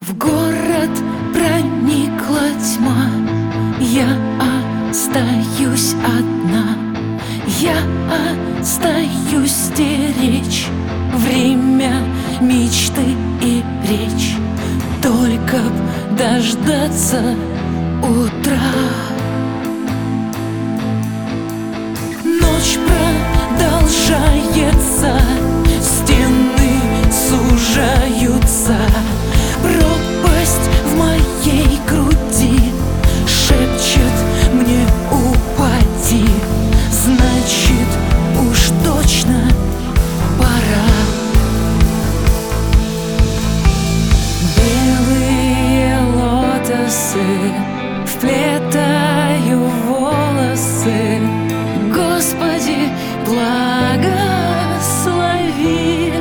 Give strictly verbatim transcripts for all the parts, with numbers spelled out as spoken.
В город проникла тьма, я остаюсь одна. Я остаюсь стеречь время мечты и речь. Только б дождаться утра. Ночь продолжается, стены сужаются. Пропасть в моей груди шепчет мне: упади. Значит, уж точно пора. Белые лотосы вплетаю в волосы. Господи, благослови.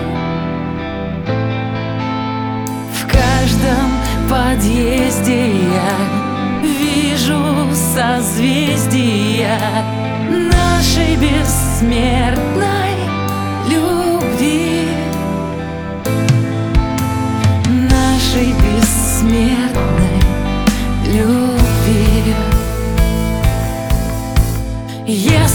В каждом подъезде я вижу созвездия нашей бессмертной любви, нашей бессмертной любви. Я